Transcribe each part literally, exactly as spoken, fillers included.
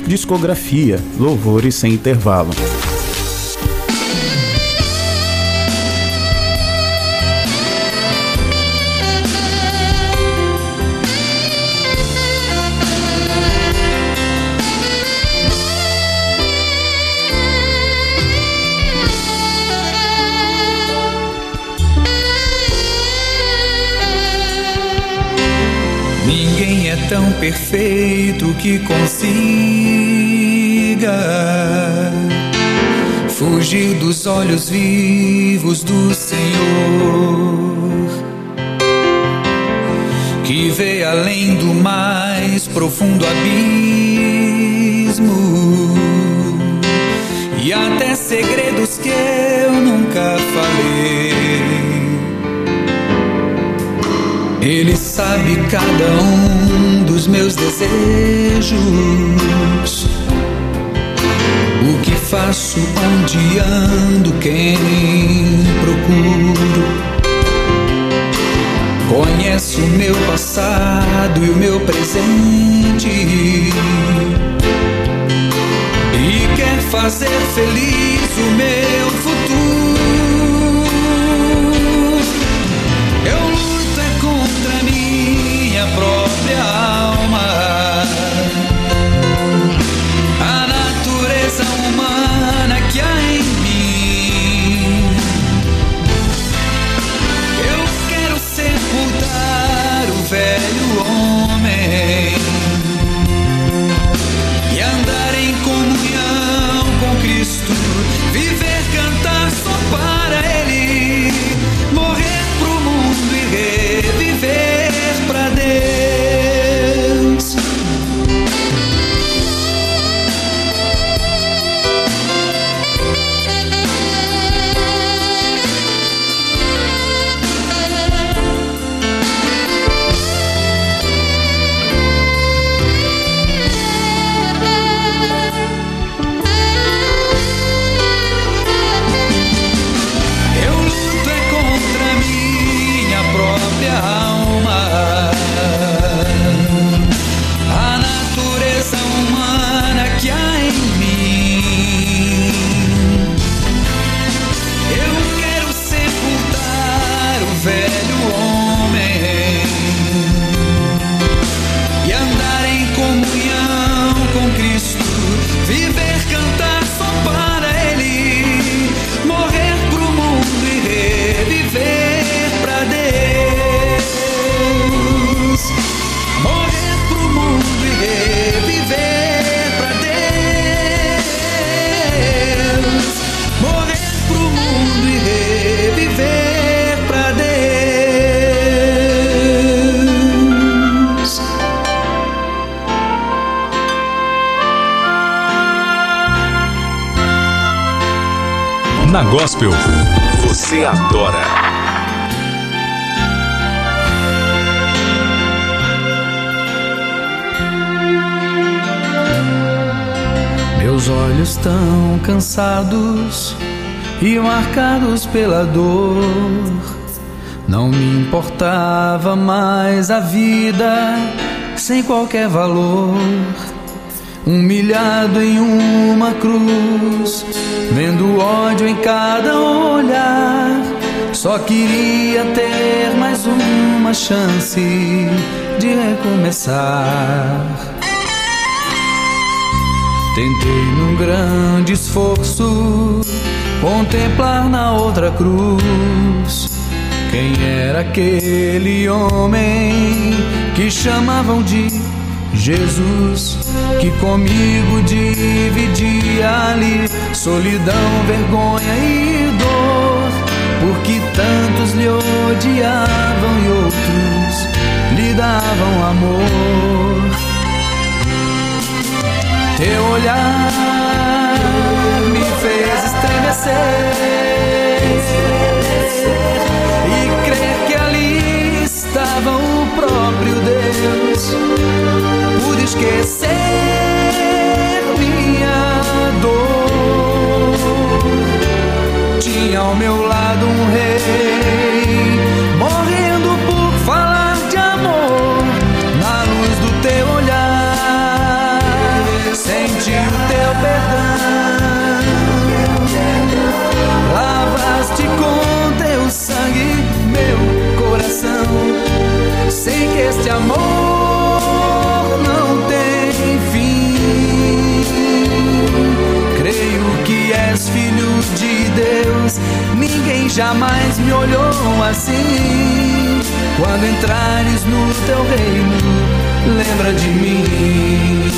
Discografia, louvores sem intervalo. Ninguém é tão perfeito que consiga fugir dos olhos vivos do Senhor, que vê além do mais profundo abismo e até segredos que eu nunca falei. Ele sabe cada um dos meus desejos, o que faço, onde ando, quem procuro. Conhece o meu passado e o meu presente e quer fazer feliz o meu futuro. Eu luto é contra minha própria alma, a natureza humana que há em mim. Eu quero sepultar o velho homem e andar em comunhão com Cristo, viver, cantar só para Ele, morrer pro mundo e reviver pra Deus. Na Gospel, você adora. Meus olhos tão cansados e marcados pela dor, não me importava mais a vida sem qualquer valor. Humilhado em uma cruz, vendo ódio em cada olhar, só queria ter mais uma chance de recomeçar. Tentei num grande esforço contemplar na outra cruz quem era aquele homem que chamavam de Jesus, que comigo dividia ali solidão, vergonha e dor, porque tantos lhe odiavam e outros lhe davam amor. Teu olhar me fez estremecer e crer que ali estava o próprio Deus. Pude esquecer minha dor. Tinha ao meu lado um rei, morrendo por falar de amor. Na luz do teu olhar, senti amor não tem fim. Creio que és filho de Deus, ninguém jamais me olhou assim. Quando entrares no teu reino, lembra de mim.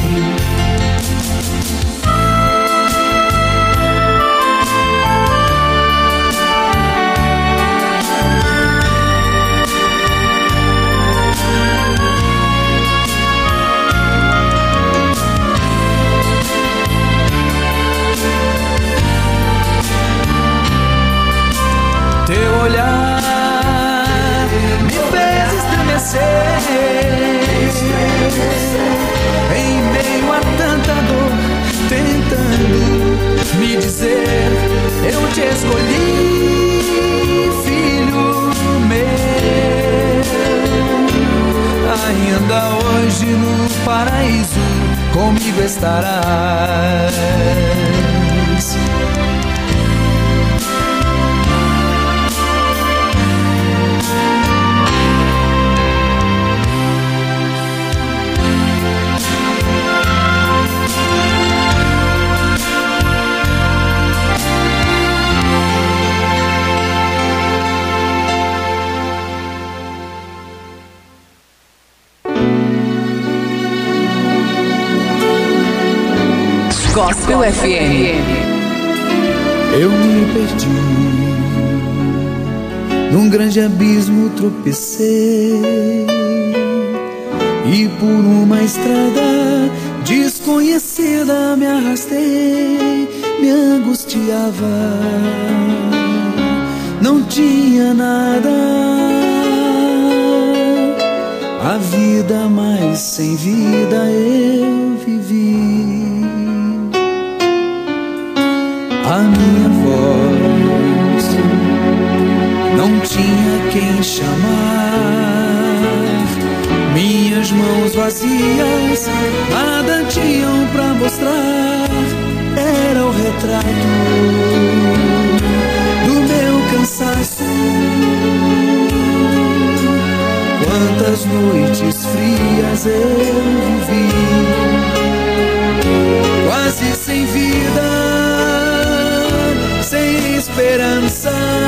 Teu olhar me fez estremecer. Em meio a tanta dor, tentando me dizer: eu te escolhi, filho meu. Ainda hoje no paraíso comigo estarás. Gospel F M. Eu me perdi, num grande abismo tropecei, e por uma estrada desconhecida me arrastei, me angustiava, não tinha nada, a vida, mas sem vida eu vivi. A minha voz não tinha quem chamar, minhas mãos vazias nada tinham pra mostrar. Era o retrato do meu cansaço. Quantas noites frias eu vivi, quase sem vida, sem esperança.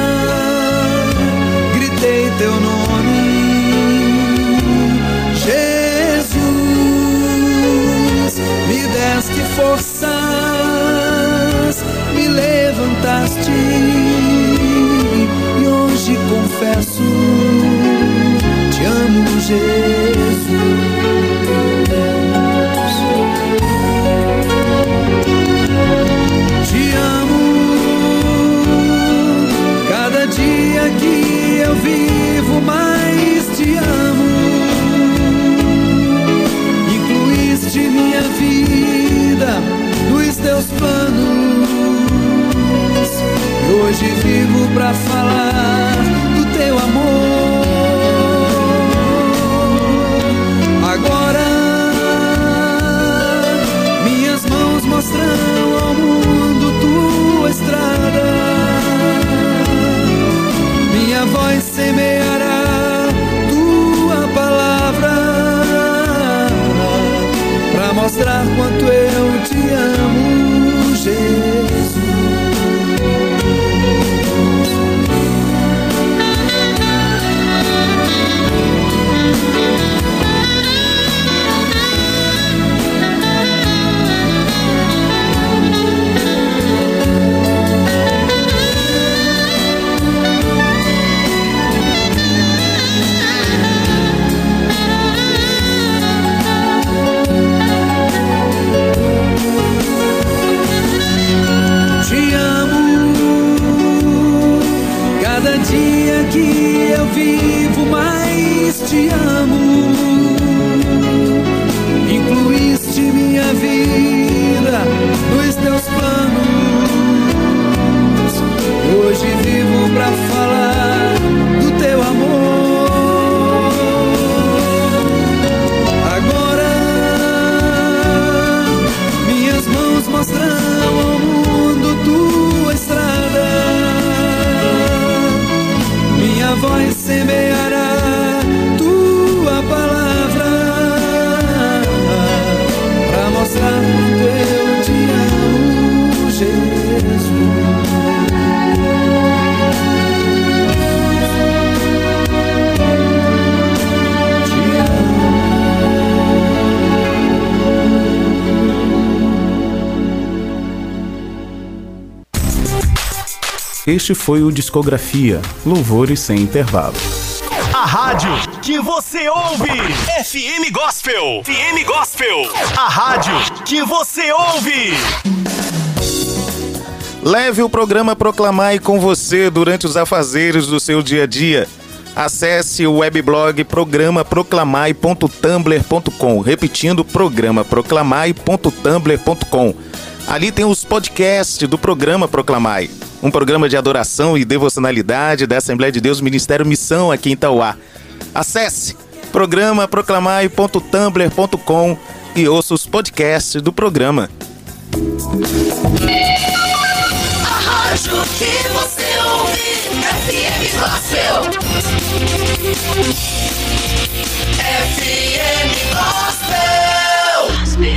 Gritei teu nome, Jesus, me deste forças, me levantaste, e hoje confesso, te amo, Jesus. Dia que eu vivo, mais te amo. Incluíste minha vida nos teus planos, e hoje vivo pra falar do teu amor. Agora minhas mãos mostrarão ao mundo tua estrada, minha voz semeará tua palavra, pra mostrar quanto eu te amo, Jesus. Este foi o Discografia, Louvores Sem Intervalo. A rádio que você ouve. F M Gospel. F M Gospel. A rádio que você ouve. Leve o programa Proclamai com você durante os afazeres do seu dia a dia. Acesse o webblog programa proclamai ponto tumblr ponto com, repetindo, programa proclamai ponto tumblr ponto com. Ali tem os podcasts do programa Proclamai, um programa de adoração e devocionalidade da Assembleia de Deus Ministério Missão aqui em Itauá. Acesse programa proclamai ponto tumblr ponto com e ouça os podcasts do programa. A rádio que você ouve, F M Gospel.